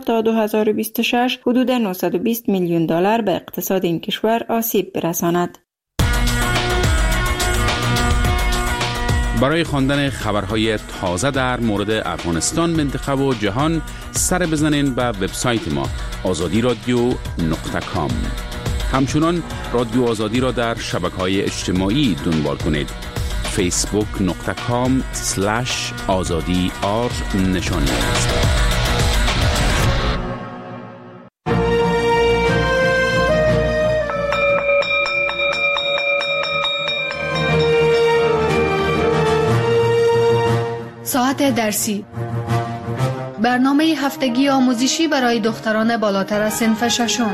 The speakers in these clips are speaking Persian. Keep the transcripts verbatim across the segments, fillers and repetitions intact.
تا دو هزار و بیست و شش حدود نهصد و بیست میلیون دلار به اقتصاد این کشور آسیب برساند. برای خواندن خبرهای تازه در مورد افغانستان، منطقه و جهان سر بزنین به وبسایت ما آزادی رادیو نقطه کام. همچنان رادیو آزادی را در شبکه‌های اجتماعی دنبال کنید. فیسبوک نقطه کام سلش آزادی آر نشانی است. ساعت درسی، برنامه هفتگی آموزشی برای دختران بالاتر از صنف ششم.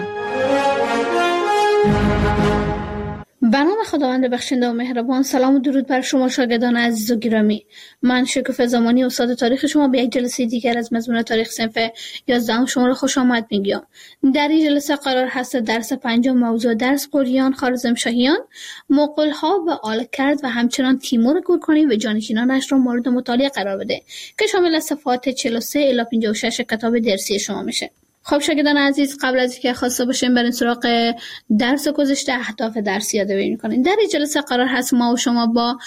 به نام خداوند بخشنده و مهربان. سلام و درود بر شما شاگردان عزیز و گرامی. من شکوفه زمانی استاد تاریخ شما به یک جلسه دیگر از مضمون تاریخ صنف یازدهم شما را خوش آمد میگم. در این جلسه قرار هست درس پنجم موضوع درس قریان، خوارزمشاهیان، مغول‌ها و آلکرد و همچنان تیمور گورکانی و جانشینانش را مورد مطالعه قرار بده که شامل از صفحات چهل و سه الی پنجاه و شش کتاب درسی شما میشه. خب شاگردان عزیز، قبل از اینکه خواسته باشیم بریم سراغ درس گذشته، اهداف درسی یادآوری می‌کنیم. در این جلسه قرار هست ما و شما با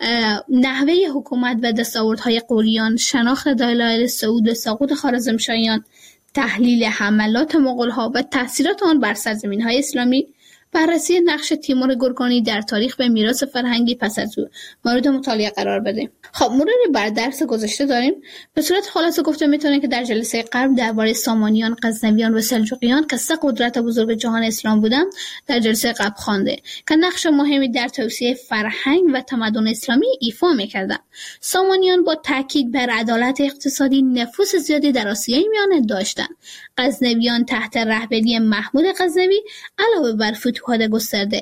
نحوه حکومت و دستاوردهای غوریان، شناخت دلایل صعود و سقوط خوارزمشاهیان، تحلیل حملات مغول‌ها و تأثیرات آن بر سرزمین‌های اسلامی، بررسی نقش تیمور گورکانی در تاریخ و میراث فرهنگی پس از او مورد مطالعه قرار بدیم. خب مروری بر درس گذشته داریم. به صورت خلاصه گفته میتونیم که در جلسه قبل درباره سامانیان، غزنویان و سلجوقیان که سه قدرت بزرگ جهان اسلام بودند در جلسه قبل خوانده که نقش مهمی در توسعه فرهنگ و تمدن اسلامی ایفا میکردند. سامانیان با تاکید بر عدالت اقتصادی نفوذ زیادی در آسیای میانه داشتند. غزنویان تحت رهبری محمود غزنوی علاوه بر فتوحات گسترده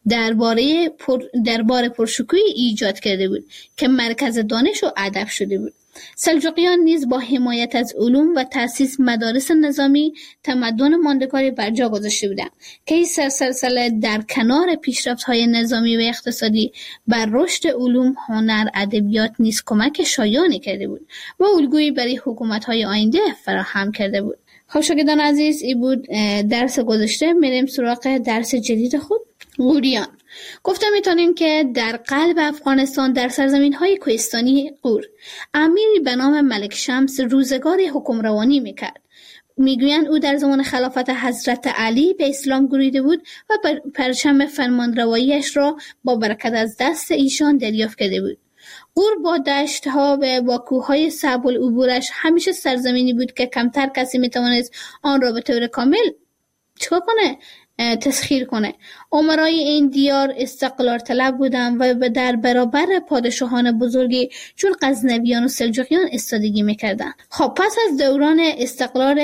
درباره پر دربار پرشکوهی ایجاد کرده بود که مرکز دانش و ادب شده بود. سلجوقیان نیز با حمایت از علوم و تأسیس مدارس نظامی تمدن ماندگاری بر جا گذاشته بودند که این سلسله در کنار پیشرفت‌های نظامی و اقتصادی بر رشد علوم، هنر، ادبیات نیز کمک شایانی کرده بود و الگویی برای حکومت‌های آینده فراهم کرده بود. خب شاگردان عزیز، این بود درس گذشته. میریم سراغ درس جدید خود، غوریان. گفته میتونیم که در قلب افغانستان در سرزمین‌های کوهستانی غور امیری به نام ملک شمس روزگاری حکمرانی میکرد. میگویند او در زمان خلافت حضرت علی به اسلام گریده بود و پرچم فرمانرواییش را با برکت از دست ایشان دریافت کرده بود. غور با دشت‌ها و با کوه‌های صعب العبورش همیشه سرزمینی بود که کمتر کسی میتوانست آن را به طور کامل چیکار کنه؟ تسخیر کنه. امرای این دیار استقلال طلب بودند و در برابر پادشاهان بزرگی چون غزنویان و سلجوقیان استادگی میکردند. خب پس از دوران استقلال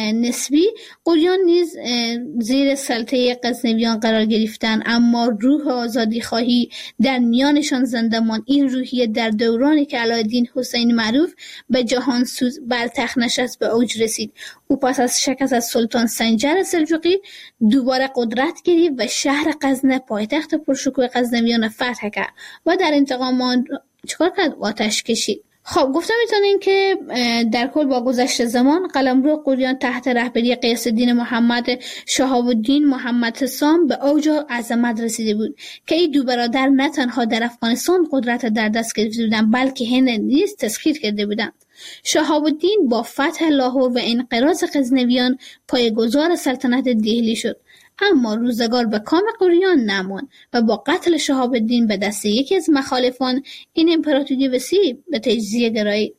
نسبی، غوریان نیز زیر سلطه غزنویان قرار گرفتند، اما روح آزادی خواهی در میانشان زنده ماند. این روحیه در دورانی که علاءالدین حسین معروف به جهانسوز بر تخت نشست به اوج رسید. او پس از شکست از سلطان سنجر سلجوقی دوباره قدرت گرفت و شهر غزنه پایتخت پرشکوه غزنویان فتح کرد و در انتقام آن چیکار کرد؟ آتش کشید. خب گفته میتونیم که در کل با گذشت زمان قلمرو غوریان تحت رهبری غیاث الدین محمد شهاب الدین محمد سام به اوج عظمت رسیده بود که این دو برادر نه تنها در افغانستان قدرت در دست گرفته بودند بلکه هند نیز تسخیر کرده بودند. شهاب الدین با فتح لاهور و انقراض غزنویان پایه‌گذار سلطنت دهلی شد، اما روزگار به کام غوریان نماند و با قتل شهاب الدین به دست یکی از مخالفان این امپراتوری وسیع به تجزیه گرایید.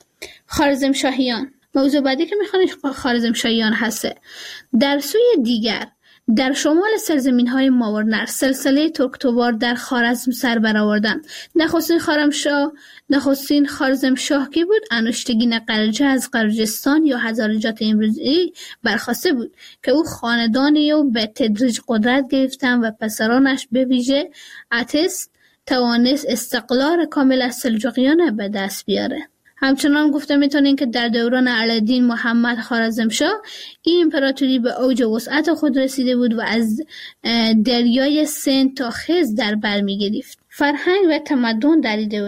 خوارزمشاهیان. موضوع بعدی که میخوانیم خوارزمشاهیان هسته. در سوی دیگر در شمال سرزمین‌های ماورنر سلسله ترکتوار در خوارزم سر برآوردند. نخستین خارمشاه نخستین خوارزمشاه کی بود؟ انوشتگین قرجه از قرجستان یا هزارجات امروزی برخواسته بود که او خاندانی و به تدریج قدرت گرفتن و پسرانش به ویژه اتس توانست استقلال کامل از سلجوقیان به دست بیاره. همچنان گفته میتونیم که در دوران علاءالدین محمد خوارزمشاه این امپراتوری به اوج وسعت خود رسیده بود و از دریای سند تا خز در بر میگرفت. فرهنگ و تمدن در این دوره.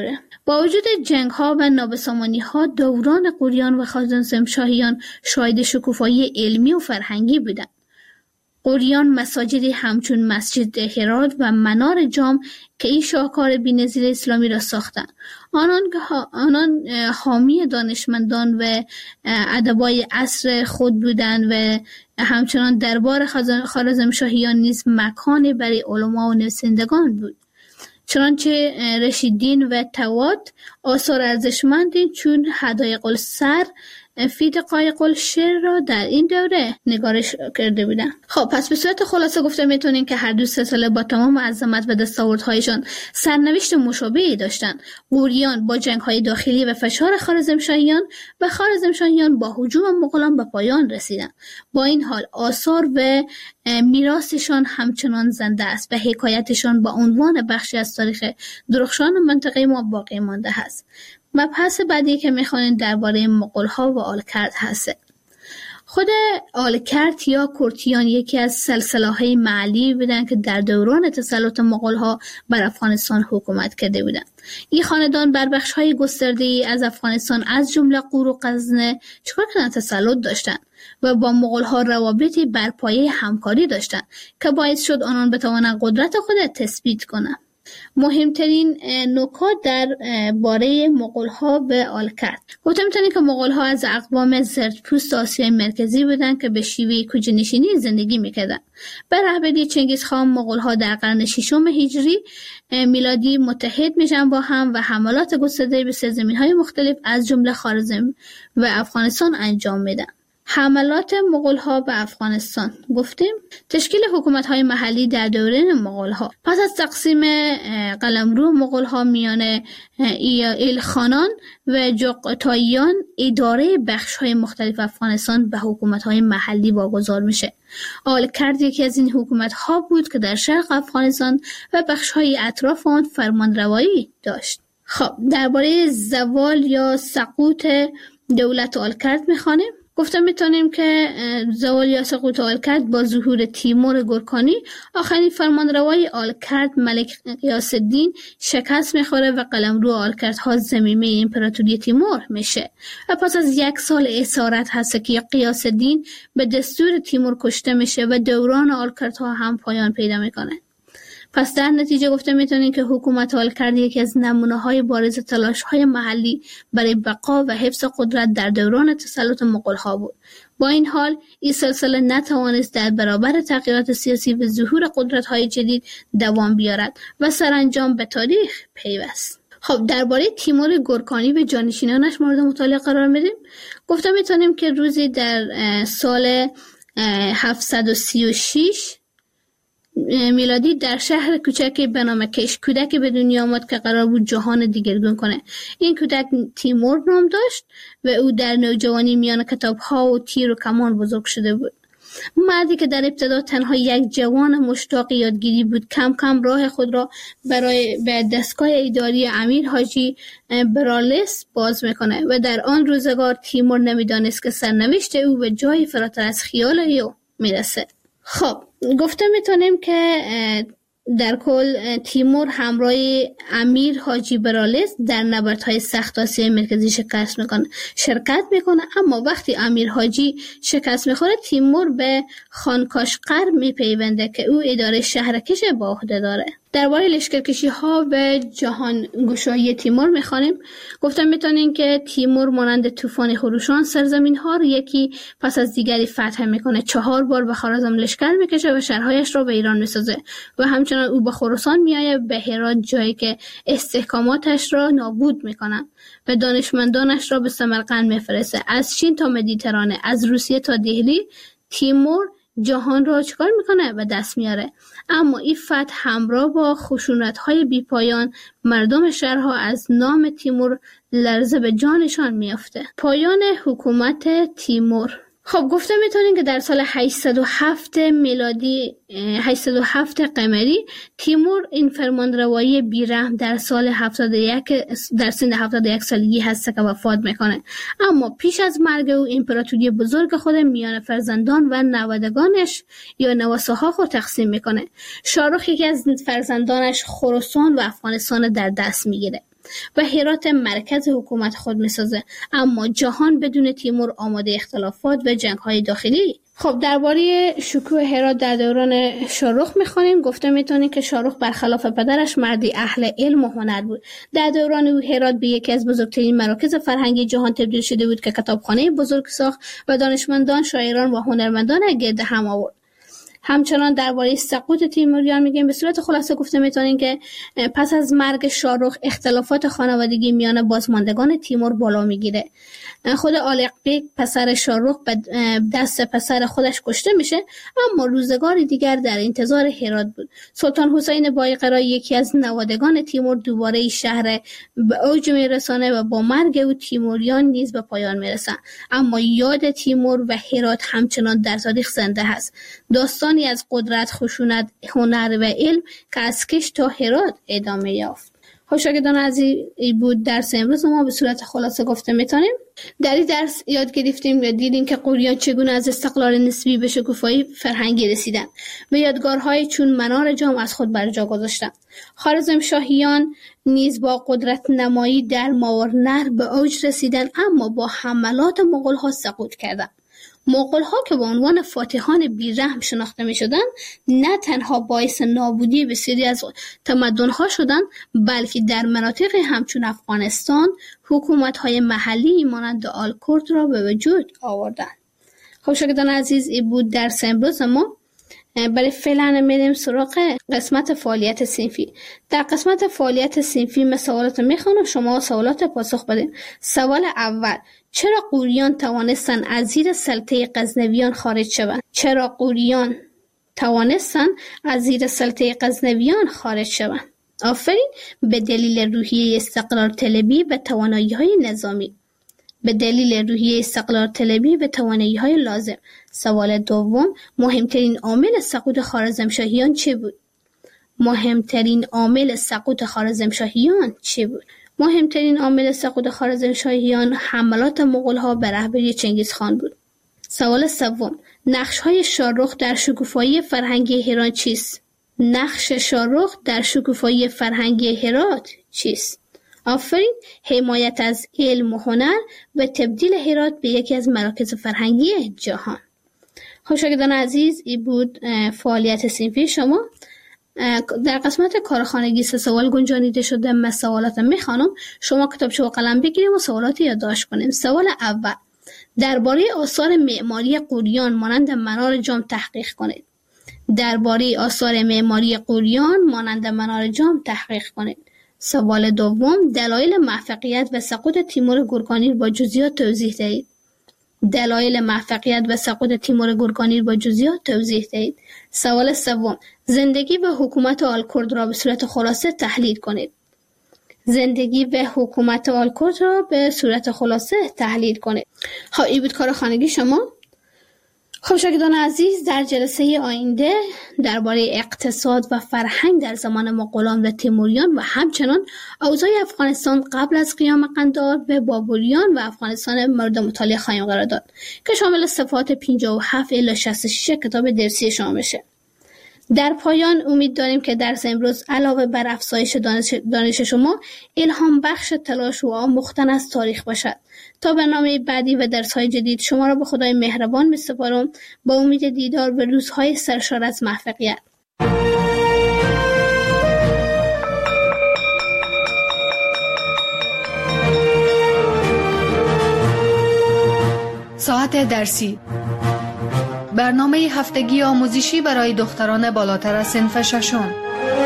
با وجود جنگ ها و نابسامانی ها دوران غوریان و خوارزمشاهیان شاهد شکوفایی علمی و فرهنگی بودند. غوریان مساجدی همچون مسجد هرات و منار جام که این شاهکار بی‌نظیر اسلامی را ساختند. آنان آنان حامی دانشمندان و ادبای عصر خود بودند و همچنان دربار خوارزمشاهیان نیز مکانی برای علما و نویسندگان بود. چنانچه رشیدین و توات آثار ارزشمندی چون حدایق السر فی دقایق الشعر را در این دوره نگارش کرده بودند. خب پس به صورت خلاصه گفته میتونیم که هر دو سلسله با تمام عظمت و دستاوردهایشان سرنوشت مشابهی داشتند. غوریان با جنگ‌های داخلی و فشار خوارزمشاهیان و خوارزمشاهیان با هجوم مغولان به پایان رسیدند. با این حال آثار و میراثشان همچنان زنده است و حکایتشان با عنوان بخشی از تاریخ درخشان منطقه ما باقی مانده است. مبحث بعدی که میخوانیم درباره مغول‌ها و آلکرد هست. خود آلکرد یا کرتیان یکی از سلسله‌های محلی بودند که در دوران تسلط مغول‌ها بر افغانستان حکومت کرده بودند. این خاندان بر بخش‌های گسترده‌ای از افغانستان از جمله غور و غزنه چیکار کردن تسلط داشتند و با مغول‌ها روابطی بر پایه همکاری داشتند که باعث شد آنان بتوانند قدرت خود را تثبیت کنند. مهمترین نکات در باره مغول‌ها و آلکرد. گفته می‌تونیم که مغول‌ها از اقوام زردپوست آسیای مرکزی بودند که به شیوه کوچه‌نشینی زندگی می‌کردند. به رهبری چنگیزخان مغول‌ها در قرن ششم هجری میلادی متحد میشن با هم و حملات گسترده به سرزمین‌های مختلف از جمله خوارزم و افغانستان انجام میدن. حملات مغول‌ها به افغانستان. گفتیم تشکیل حکومت‌های محلی در دوره مغول‌ها. پس از تقسیم قلمرو مغول‌ها میان ایلخانان و جغتاییان اداره بخش‌های مختلف افغانستان به حکومت‌های محلی واگذار میشه. آلکرد یکی از این حکومت‌ها بود که در شرق افغانستان و بخش‌های اطراف آن فرمانروایی داشت. خب درباره زوال یا سقوط دولت آلکرد می‌خوانیم. گفته میتونیم که زوال یا سقوط آلکرد با ظهور تیمور گورکانی آخرین فرمانروای آلکرد ملک غیاث الدین شکست میخوره و قلمرو آلکردها ضمیمه امپراتوری تیمور میشه و پس از یک سال اسارت هست که غیاث الدین به دستور تیمور کشته میشه و دوران آلکردها هم پایان پیدا میکنه. پس در نتیجه گفته میتونیم که حکومت آلکرد یکی از نمونه‌های بارز تلاش‌های محلی برای بقا و حفظ قدرت در دوران تسلط مغول‌ها بود. با این حال این سلسله نتوانست در برابر تغییرات سیاسی و ظهور قدرت‌های جدید دوام بیارد و سرانجام به تاریخ پیوست. خب درباره تیمور گورکانی و جانشینانش مورد مطالعه قرار میدیم. گفته میتونیم که روزی در سال هفتصد و سی و شش میلادی در شهر کوچکی به نام کش کودکی به دنیا آمد که قرار بود جهان دیگرگون کنه. این کودک تیمور نام داشت و او در نوجوانی میان کتاب‌ها و تیر و کمان بزرگ شده بود. مردی که در ابتدا تنها یک جوان مشتاق یادگیری بود کم کم راه خود را برای به دستگاه اداری امیر حاجی برالس باز میکنه و در آن روزگار تیمور نمیدانست که سرنوشت او به جای فراتر از خیال او میرسه. خب گفته میتونیم که در کل تیمور همراه امیر حاجی برالس در نبردهای سخت آسیای مرکزی شکست میکنه شرکت میکنه اما وقتی امیر حاجی شکست میخوره تیمور به خانکاشقر میپیونده که او اداره شهرکش با عهده داره. درباره لشکرکشی ها و جهان گشایی تیمور میخوانیم. گفتم میتونیم که تیمور مانند طوفان خروشان سرزمین ها رو یکی پس از دیگری فتح میکنه. چهار بار به خوارزم لشکر میکشه و شهرهایش رو به ایران میسازه و همچنان او به خراسان میایه، به هرات، جایی که استحکاماتش را نابود میکنن و دانشمندانش را به سمرقند میفرسته. از چین تا مدیترانه، از روسیه تا دهلی تیمور جهان را چکار میکنه و دست میاره. اما این فتح همراه با خشونت‌های بیپایان مردم شهرها از نام تیمور لرزه به جانشان میافته. پایان حکومت تیمور. خب گفته میتونیم که در سال هشتصد و هفت میلادی هشتصد و هفت قمری تیمور این فرمانروایی بیرحم در سال هفتاد و یک در سن هفتاد و یک سالگی هست که وفات میکنه. اما پیش از مرگ او امپراتوری بزرگ خود میان فرزندان و نوادگانش یا نواساها خود تقسیم میکنه. شاهرخ یکی از فرزندانش خراسان و افغانستان در دست میگیره. و هرات مرکز حکومت خود میسازه، اما جهان بدون تیمور آماده اختلافات و جنگ‌های داخلی. خب درباره شکوه هرات در دوران شاهرخ میخوانیم. گفته میتونیم که شاهرخ برخلاف پدرش مردی اهل علم و هنر بود. در دوران او هرات به یکی از بزرگترین مراکز فرهنگی جهان تبدیل شده بود که کتابخانه بزرگ ساخت و دانشمندان، شاعران و هنرمندان گرد هم آورد. همچنان درباره سقوط تیموریان میگیم. به صورت خلاصه گفته میتونیم که پس از مرگ شاهرخ اختلافات خانوادگی میان بازماندگان تیمور بالا میگیره. خود آلق بیگ پسر شاهرخ به دست پسر خودش کشته میشه، اما روزگار دیگر در انتظار هرات بود. سلطان حسین بایقرا یکی از نوادگان تیمور دوباره شهر به اوج میرسانه و با مرگ او تیموریان نیز به پایان میرسن، اما یاد تیمور و هرات همچنان در تاریخ زنده هست. داستانی از قدرت، خشونت، هنر و علم که از کش تا هرات ادامه یافت. خوشاگدان عزیز، این بود درس امروز ما به صورت خلاصه گفته میتونیم. در این درس یاد گرفتیم و دیدیم که قوریان چگونه از استقلال نسبی به شکوفایی فرهنگی رسیدن و یادگارهای چون منار جام از خود بر جا گذاشتن. خوارزمشاهیان نیز با قدرت نمایی در ماورالنهر به اوج رسیدن، اما با حملات مغول‌ها سقوط کردند. مغول‌ها که به عنوان فاتحان بی‌رحم شناخته می‌شدند، نه تنها باعث نابودی بسیاری از تمدن‌ها شدند، بلکه در مناطق همچون افغانستان حکومت‌های محلی مانند آلکورد را به وجود آوردند. خب شاگردان عزیز، این بود درس امروز ما. برای فعلا میریم سراغ قسمت فعالیت صنفی. در قسمت فعالیت صنفی من سوالات میخوانم، شما سوالات پاسخ بدید. سوال اول: چرا قوریان توانستند از زیر سلطه غزنویان خارج شوند؟ چرا قوریان توانستند از زیر سلطه غزنویان خارج شوند؟ آفرین. به دلیل روحیه استقلال طلبی و توانایی‌های نظامی. به دلیل روحیه استقلال طلبی و توانایی‌های لازم. سوال دوم: مهمترین عامل سقوط خوارزمشاهیان چه بود؟ مهمترین عامل سقوط خوارزمشاهیان چه بود؟ مهمترین عامل سقوط خوارزمشاهیان حملات مغول‌ها به رهبری چنگیزخان بود. سوال سوم: نقش‌های شاهرخ در شکوفایی فرهنگی هرات چیست؟ نقش شاهرخ در شکوفایی فرهنگی هرات چیست؟ آفرین. حمایت از علم و هنر و تبدیل هرات به یکی از مراکز فرهنگی جهان. خوشاگدان عزیز، این بود فعالیت صنفی شما. در قسمت کارخانگی سه سوال گنجانیده شده. من سوالات میخوانم، شما کتابچه و قلم بگیریم و سوالات یادداشت کنیم. سوال اول: درباره آثار معماری قوریان مانند منار جام تحقیق کنید. درباره آثار معماری قوریان مانند منار جام تحقیق کنید. سوال دوم: دلایل موفقیت و سقوط تیمور گورکانی با جزئیات توضیح دهید. دلایل موفقیت و سقوط تیمور گورکانی با جزئیات توضیح دهید. سوال سوم: زندگی و حکومت آلکورد را به صورت خلاصه تحلیل کنید. زندگی و حکومت آلکورد را به صورت خلاصه تحلیل کنید. ها این بود کار خانگی شما. خب شاگردان عزیز، در جلسه آینده درباره اقتصاد و فرهنگ در زمان مغولان و تیموریان و همچنان اوضاع افغانستان قبل از قیام قندهار و بابوریان و افغانستان مورد مطالعه خواهیم قرار داد که شامل صفحات پنجاه و هفت الی شصت و شش کتاب درسی شما میشه. در پایان امید داریم که درس امروز علاوه بر افزایش دانش, دانش شما الهام بخش تلاش و آموختن از تاریخ باشد. تا برنامه بعدی و درس‌های جدید شما را به خدای مهربان می‌سپارم با امید دیدار به روزهای سرشار از موفقیت. ساعت درسی، برنامه هفتگی آموزشی برای دختران بالاتر از صنف ششم.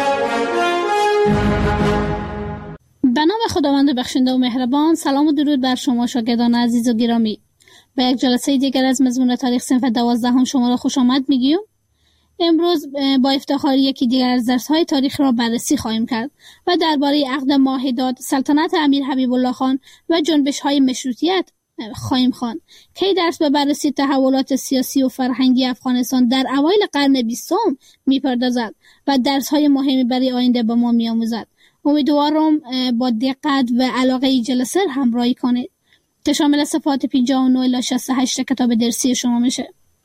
به نام خداوند بخشنده و مهربان. سلام و درود بر شما شاگردان عزیز و گرامی. به یک جلسه دیگر از مضمون تاریخ صنف دوازدهم شما را خوش آمد میگیم. امروز با افتخار یکی دیگر از درس‌های تاریخ را بررسی خواهیم کرد و درباره عقد ماهداد، سلطنت امیر حبیب الله خان و جنبش‌های مشروطیت خواهیم خواند. که این درس به بررسی تحولات سیاسی و فرهنگی افغانستان در اوایل قرن بیستم میپردازد و درس‌های مهمی برای آینده به ما میآموزد. امیدوارم با دقت و علاقه ای جلسه همراهی کنید که شامل صفحات پنجاه و نه الی شصت و هشت کتاب درسی شما میشه.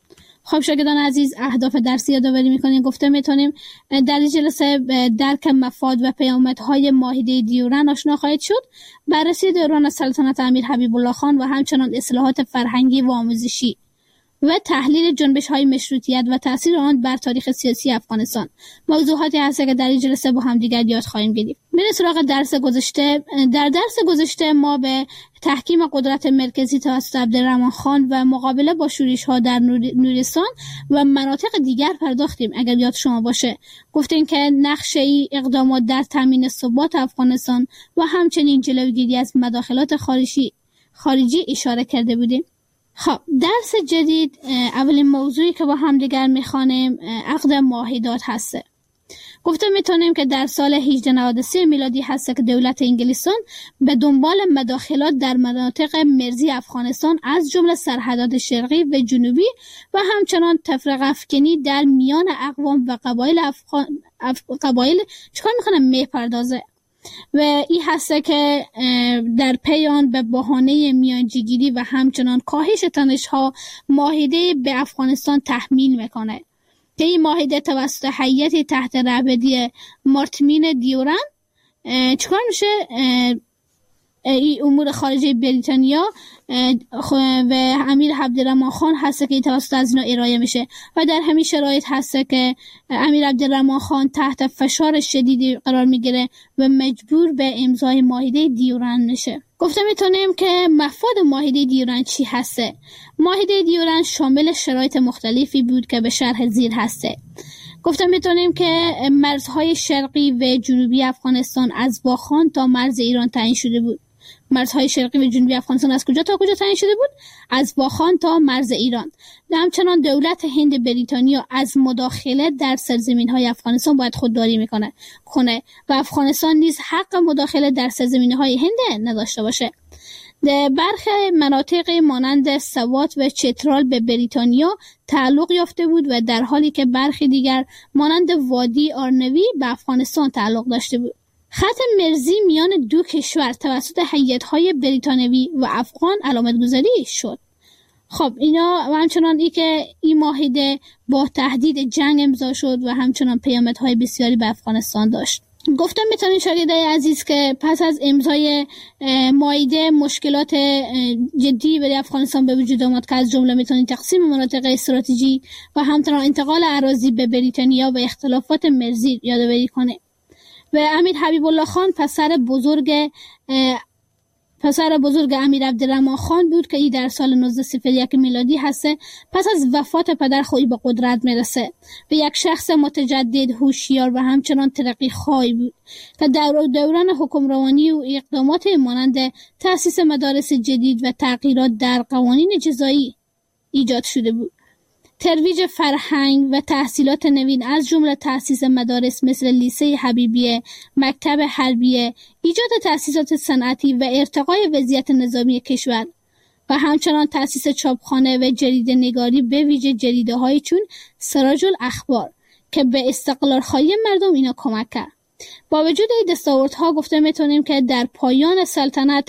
خب شاگردان عزیز، اهداف درسی یادآوری می‌کنیم. گفته می‌تونیم در این جلسه درک مفاد و پیامدهای معاهده دیورن آشنا خواهید شد، بررسی دوران سلطنت امیر حبیب الله خان و همچنان اصلاحات فرهنگی و آموزشی و تحلیل جنبش‌های مشروطیت و تأثیر آن بر تاریخ سیاسی افغانستان موضوعاتی هست که در این جلسه با هم دیگر یاد خواهیم گرفت. میریم سراغ درس گذشته. در درس گذشته ما به تحکیم قدرت مرکزی توسط عبدالرحمن خان و مقابله با شورش‌ها در نورستان و مناطق دیگر پرداختیم. اگر یاد شما باشه گفتیم که نقشه اقدامات در تامین ثبات افغانستان و همچنین جلوگیری از مداخلات خارجی خارجی اشاره کرده بودیم. خب درس جدید، اولین موضوعی که با هم دیگر میخوانیم عقد معاهدات هسته. گفته میتونیم که در سال هجده نود و سه میلادی هسته که دولت انگلستان به دنبال مداخلات در مناطق مرزی افغانستان از جمله سرحدات شرقی و جنوبی و همچنان تفرقه افکنی در میان اقوام و قبایل افغان اف... قبایل چکار میکنه میپردازه و این هسته که در پی آن به بهانه میانجیگیری و همچنان کاهش تنش‌ها معاهده به افغانستان تحمیل میکنه که این معاهده توسط هیئت تحت رهبری مارتین دیورن چکار میشه؟ این امور خارجه بریتانیا و امیر عبدالرحمن خان هست که توسط از اینا ارائه میشه و در همین شرایط هست که امیر عبدالرحمن خان تحت فشار شدیدی قرار میگیره و مجبور به امضای معاهده دیورن میشه. گفته میتونیم که مفاد معاهده دیورن چی هسته؟ معاهده دیورن شامل شرایط مختلفی بود که به شرح زیر هسته. گفته میتونیم که مرزهای شرقی و جنوبی افغانستان از واخان تا مرز ایران تعیین شده بود. مرزهای شرقی و جنوبی افغانستان از کجا تا کجا تعیین شده بود؟ از واخان تا مرز ایران. همچنان دولت هند بریتانیا از مداخله در سرزمین‌های افغانستان باید خودداری میکنه کنه و افغانستان نیز حق مداخله در سرزمین‌های هند نداشته باشه. در برخی مناطق مانند سوات و چترال به بریتانیا تعلق یافته بود و در حالی که برخی دیگر مانند وادی آرنوی به افغانستان تعلق داشته بود. خط مرزی میان دو کشور توسط هیئت‌های بریتانیایی و افغان علامت گذاری شد. خب اینا و همچنان ای که این معاهده با تهدید جنگ امضا شد و همچنان پیامدهای بسیاری به افغانستان داشت. گفتم میتونید شاگردای عزیز که پس از امضای معاهده مشکلات جدی برای افغانستان به وجود آمد که از جمله میتونید تقسیم مناطق استراتژی و همچنان انتقال اراضی به بریتانیا و اختلافات مرزی یادآوری کنه. و امیر حبیب الله خان پسر بزرگ پسر بزرگ امیر عبدالرحمن خان بود که ای در سال نوزده صفر یک میلادی هسته پس از وفات پدر خود به قدرت میرسه و یک شخص متجدد، هوشیار و همچنان ترقی خواهی بود که در دوران حکمرانی و اقدامات مانند تأسیس مدارس جدید و تغییرات در قوانین جزایی ایجاد شده بود. ترویج فرهنگ و تحصیلات نوین از جمله تأسیس مدارس مثل لیسه حبیبیه، مکتب حربیه، ایجاد تأسیسات صنعتی و ارتقای وضعیت نظامی کشور و همچنان تأسیس چاپخانه و جریده نگاری به ویژه جریده های چون سراج الاخبار که به استقلال خواهی مردم اینا کمک کرد. با وجود این دستاوردها گفته میتونیم که در پایان سلطنت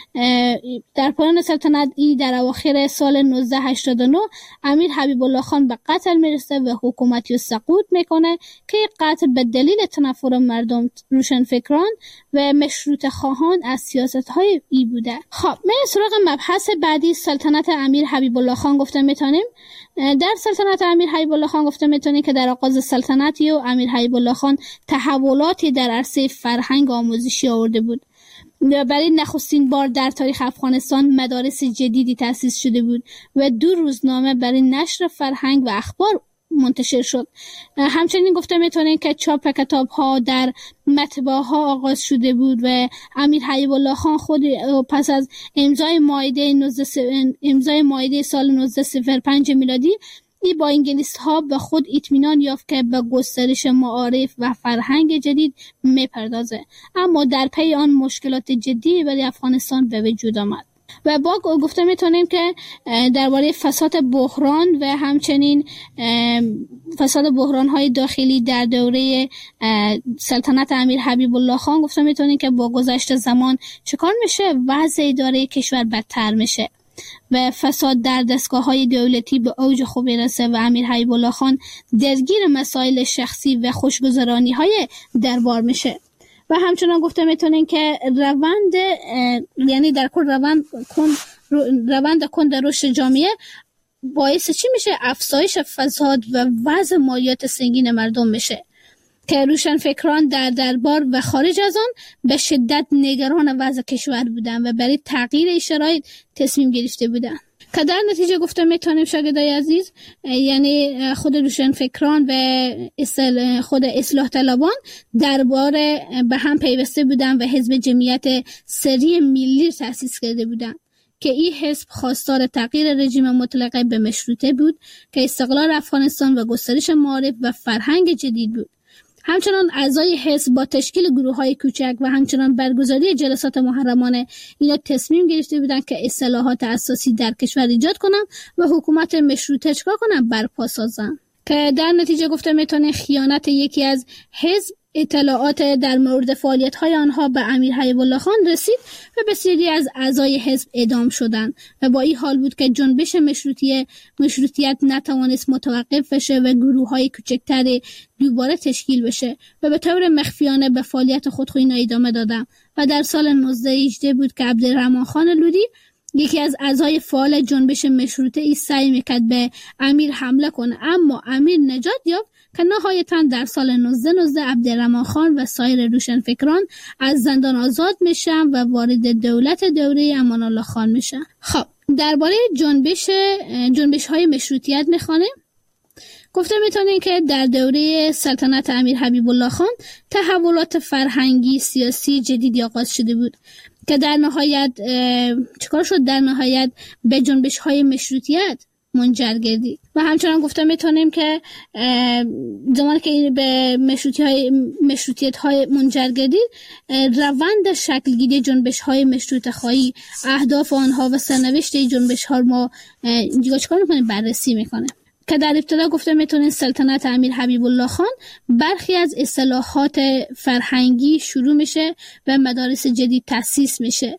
در پایان سلطنت ای در اواخر سال نوزده هشتاد و نه امیر حبیب الله خان به قتل میرسه و حکومتی سقوط میکنه که قتل به دلیل تنفر مردم روشنفکران و مشروط خواهان از سیاست‌های ای بوده. خب من سراغ مبحث بعدی سلطنت امیر حبیب الله خان گفته میتونیم در سلطنت امیر حبیب الله خان گفته میتونیم که در آغاز سلطنت و امیر حبیب الله خان تحولاتی در عرصه فرهنگ آموزشی آورده بود. برای نخستین بار در تاریخ افغانستان مدارس جدیدی تأسیس شده بود و دو روزنامه برای نشر فرهنگ و اخبار منتشر شد. همچنین گفته میتونیم که چاپ کتاب ها در مطبعه ها آغاز شده بود و امیر حبیب الله خان خود پس از امضای معاهده امضای معاهده سال نوزده صفر پنج میلادی ای با انگلیس ها به خود اطمینان یافت که به گسترش معارف و فرهنگ جدید میپردازه، اما در پی آن مشکلات جدی برای افغانستان به وجود آمد. و با گفته میتونیم که درباره فساد بحران و همچنین فساد بحران های داخلی در دوره سلطنت امیر حبیب الله خان گفته میتونیم که با گذشت زمان چکار میشه؟ وضع اداره کشور بدتر میشه. و فساد در دستگاه‌های دولتی به اوج خود برسه و امیر حبیب الله خان درگیر مسائل شخصی و خوشگذرانی‌های دربار میشه. و همچنان گفته میتونین که روند یعنی در کل روند کن روند کند رشد جامعه باعث چی میشه؟ افزایش فساد و وضع مالیات سنگین مردم میشه که روشنفکران در دربار و خارج از آن به شدت نگران وضع کشور بودن و برای تغییر شرایط تصمیم گرفته بودن که در نتیجه گفته میتونیم شاگردای عزیز یعنی خود روشنفکران و خود اصلاح طلبان دربار به هم پیوسته بودن و حزب جمعیت سری ملی تأسیس کرده بودن که این حزب خواستار تغییر رژیم مطلقه به مشروطه بود که استقلال افغانستان و گسترش معارف و فرهنگ جدید بود. همچنان اعضای حزب با تشکیل گروه‌های کوچک و همچنان برگزاری جلسات محرمانه اینا تصمیم گرفته بودند که اصلاحات اساسی در کشور ایجاد کنند و حکومت مشروطه چکار کنند؟ برپا سازند که در نتیجه گفته میتونه خیانت یکی از حزب اطلاعات در مورد فعالیت‌های آنها به امیر حبیب الله خان رسید و بسیاری از اعضای حزب اعدام شدند و با این حال بود که جنبش مشروطیه مشروطیت نتوانست متوقف بشه و گروه‌های کوچکتر دوباره تشکیل بشه و به طور مخفیانه به فعالیت خود اینا ادامه دادند و در سال نوزده هجده بود که عبدالرحمن خان لودی یکی از اعضای فعال جنبش مشروطه ای سعی میکرد به امیر حمله کنه، اما امیر نجات یافت که نهایتاً در سال نوزده نوزده عبدالرحمن خان و سایر روشنفکران از زندان آزاد میشن و وارد دولت دوره امان الله خان میشن. خب درباره جنبش جنبش های مشروطیت میخوانه. گفته میتونین که در دوره سلطنت امیر حبیب الله خان تحولات فرهنگی سیاسی جدیدی آغاز شده بود که در نهایت چیکار شد؟ در نهایت به جنبش های مشروطیت منجر گردید و همچنان گفته میتونیم که زمانی که به مشروطیت های مشروطیت های منجر گردید روند شکلگیری جنبش های مشروط خواهی، اهداف آنها و سرنوشت جنبش ها ما اینجا چیکار میکنیم؟ بررسی میکنه که در ابتدا گفته میتونیم سلطنت امیر حبیب الله خان برخی از اصلاحات فرهنگی شروع میشه و مدارس جدید تأسیس میشه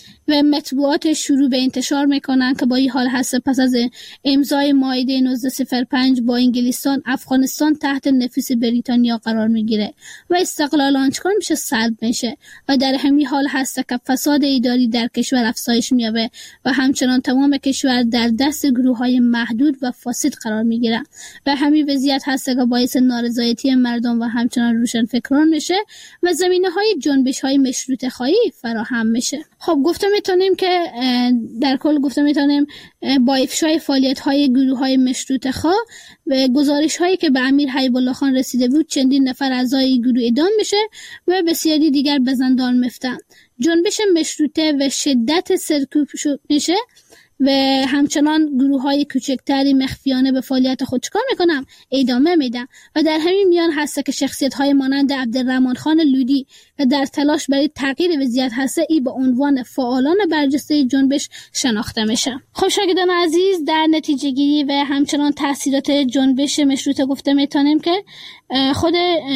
و مطبوعات شروع به انتشار میکنن که با این حال هست پس از امضای معاهده نوزده صفر پنج با انگلستان افغانستان تحت نفوذ بریتانیا قرار میگیره و استقلال آن چکار میشه؟ سلب میشه و در همین حال هست که فساد اداری در کشور افزایش مییابه و همچنان تمام کشور در دست گروه‌های محدود و فاسد قرار میگیره و همین وضعیت هست که باعث نارضایتی مردم و همچنان روشنفکران میشه و زمینه‌های جنبش‌های مشروطه خواهی فراهم میشه. خب گفتم میتونیم که در کل گفته میتونیم با افشای فعالیت‌های گروه‌های مشروطه خواه و گزارش‌هایی که به امیر حبیب الله خان رسیده بود چندین نفر اعضای گروه اعدام میشه و بسیاری دیگر به زندان میفتن. جنبش مشروطه و شدت سرکوب میشه و همچنان گروه‌های کوچکتری مخفیانه به فعالیت خود چکار میکنن؟ ادامه میدن و در همین میان هست که شخصیت‌های مانند عبدالرحمن خان لودی و در تلاش برای تغییر وضعیت هست ای به عنوان فعالان برجسته جنبش شناخته میشه. خب شاگردان عزیز در نتیجه گیری و همچنان تاثیرات جنبش مشروطه گفته میتونیم که خود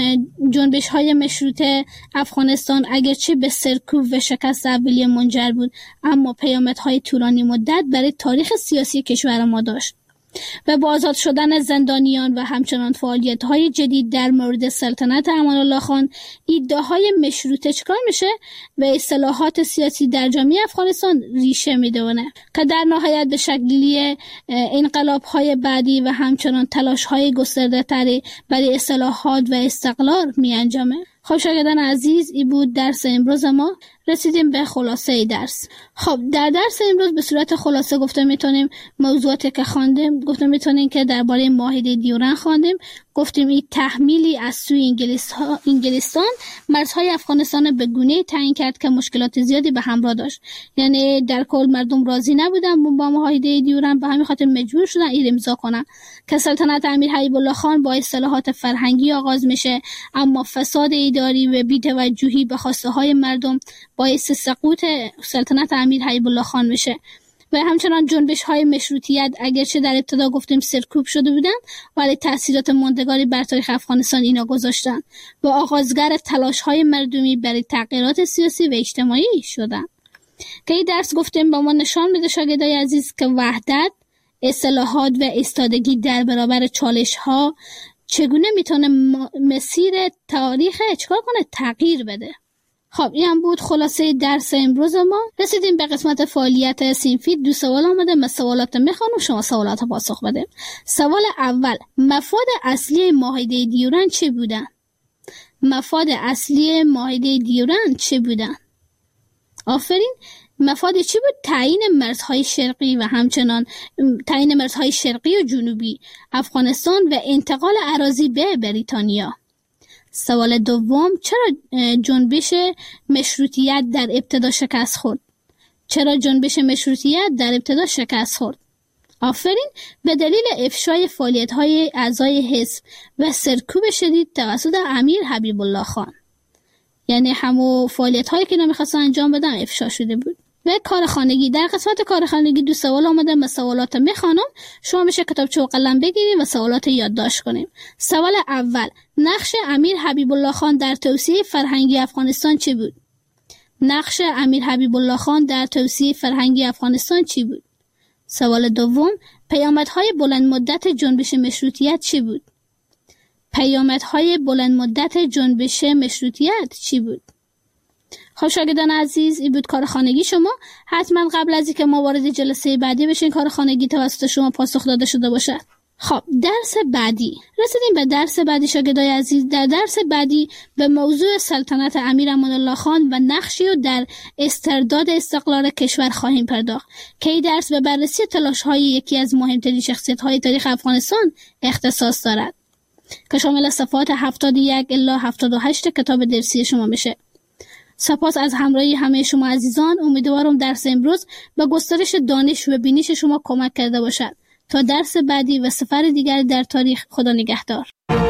جنبش های مشروطه افغانستان اگرچه به سرکوب و شکست اولیه منجر بود اما پیامدهای طولانی مدت برای تاریخ سیاسی کشور ما داشت و با آزاد شدن زندانیان و همچنان فعالیت‌های جدید در مورد سلطنت امان الله خان ایده‌های مشروطه چکار میشه و اصلاحات سیاسی در جامعه افغانستان ریشه میدونه که در نهایت به شکلی انقلاب‌های بعدی و همچنان تلاش‌های گسترده‌تری برای اصلاحات و استقلال می‌انجامه. خب شاگردان عزیز این بود درس امروز ما. رسیدیم به خلاصه درس. خب در درس امروز به صورت خلاصه گفته میتونیم موضوعاتی که خواندیم گفته میتونیم که درباره معاهده دیورن خواندیم. گفتیم این تحمیلی از سوی انگلستان مرزهای افغانستان به گونه‌ای تعیین کرد که مشکلات زیادی به همراه داشت. یعنی در کل مردم راضی نبودن با معاهده دیورن، به همین خاطر مجبور شدن این امضا کنن که سلطنت امیر حبیب الله خان با اصلاحات فرهنگی آغاز میشه اما فساد اداری و بی‌توجهی به خواسته های مردم باعث سقوط سلطنت امیر حبیب الله خان میشه و همچنان جنبش های مشروطیت اگرچه در ابتدا گفتیم سرکوب شده بودن ولی تأثیرات ماندگاری بر تاریخ افغانستان اینا گذاشتن و آغازگر تلاش های مردمی برای تغییرات سیاسی و اجتماعی شدن. که این درس گفتیم با ما نشان میده شاگردای عزیز که وحدت، اصلاحات و ایستادگی در برابر چالش ها چگونه میتونه مسیر تاریخ چیکار کنه؟ تغییر بده. خب این هم بود خلاصه درس امروز ما. رسیدیم به قسمت فعالیت صنفی. دو سوال آمده، من سوالات میخوانم، شما سوالات پاسخ بده. سوال اول، مفاد اصلی معاهده دیورند چه بودن؟ مفاد اصلی معاهده دیورند چه بودن؟ آفرین. مفاد چی بود؟ تعیین مرزهای شرقی و همچنان تعیین مرزهای شرقی و جنوبی افغانستان و انتقال اراضی به بریتانیا. سوال دوم، چرا جنبش مشروطیت در ابتدا شکست خورد؟ چرا جنبش مشروطیت در ابتدا شکست خورد؟ آفرین. به دلیل افشای فعالیت‌های اعضای حزب و سرکوب شدید توسط امیر حبیب الله خان. یعنی همون فعالیت‌هایی که نمی‌خواستن انجام بدن افشا شده بود. و کار خانگی. در قسمت کار خانگی دو سوال آمده، من سوالات میخوانم، شما میشه کتابچه و قلم بگیرید و سوالات یادداشت کنیم. سوال اول، نقش امیر حبیب الله خان در توسعه فرهنگی افغانستان چی بود؟ نقش امیر حبیب الله خان در توسعه فرهنگی افغانستان چی بود؟ سوال دوم، پیامدهای بلند مدت جنبش مشروطیت چی بود؟ پیامدهای بلند مدت جنبش مشروطیت چی بود؟ خب شاگردان عزیز، این بود کار خانگی شما. حتما قبل از اینکه ما وارد جلسه بعدی بشین کار خانگی توسط شما پاسخ داده شده باشد. خب درس بعدی. رسیدیم به درس بعدی شاگردای عزیز. در درس بعدی به موضوع سلطنت امیر امان الله خان و نقشی و در استرداد استقلال کشور خواهیم پرداخت که این درس به بررسی تلاش‌های یکی از مهمترین شخصیت‌های تاریخ افغانستان اختصاص دارد که شامل صفحات هفتاد و یک الی هفتاد و هشت کتاب درسی شما میشه. سپاس از همراهی همه شما عزیزان. امیدوارم درس امروز به گسترش دانش و بینش شما کمک کرده باشد. تا درس بعدی و سفر دیگر در تاریخ، خدا نگهدار.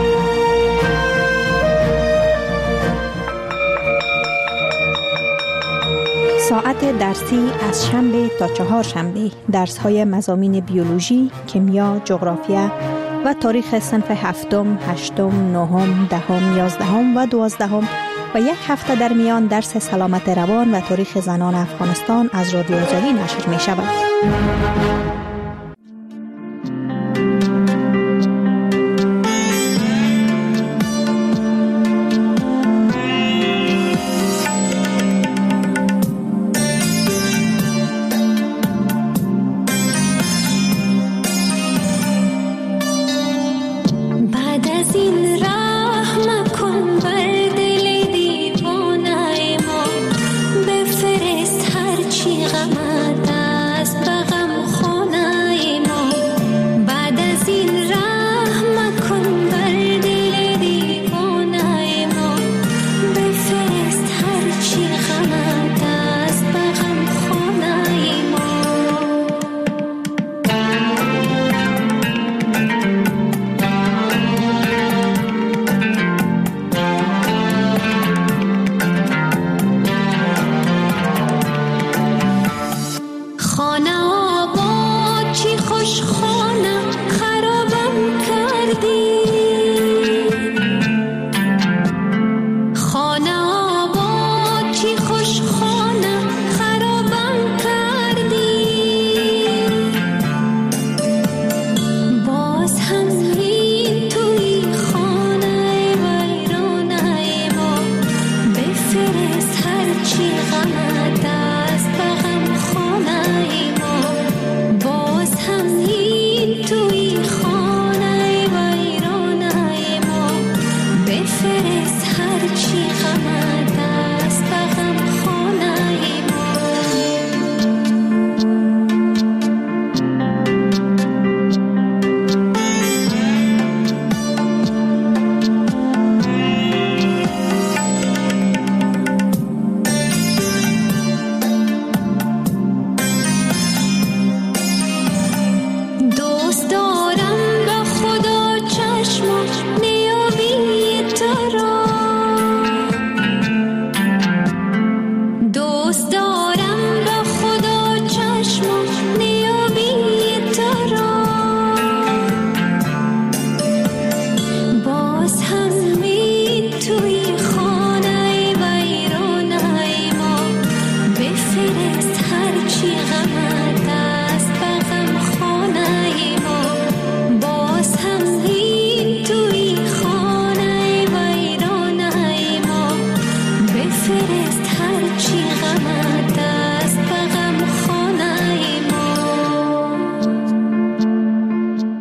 ساعت درسی از شنبه تا چهار شنبه درس‌های مضامین بیولوژی، کیمیا، جغرافیا و تاریخ صنف هفتم، هشتم، نهم، دهم، یازدهم و دوازدهم و یک هفته در میان درس سلامت روان و تاریخ زنان افغانستان از رادیو آزادی نشر می شود.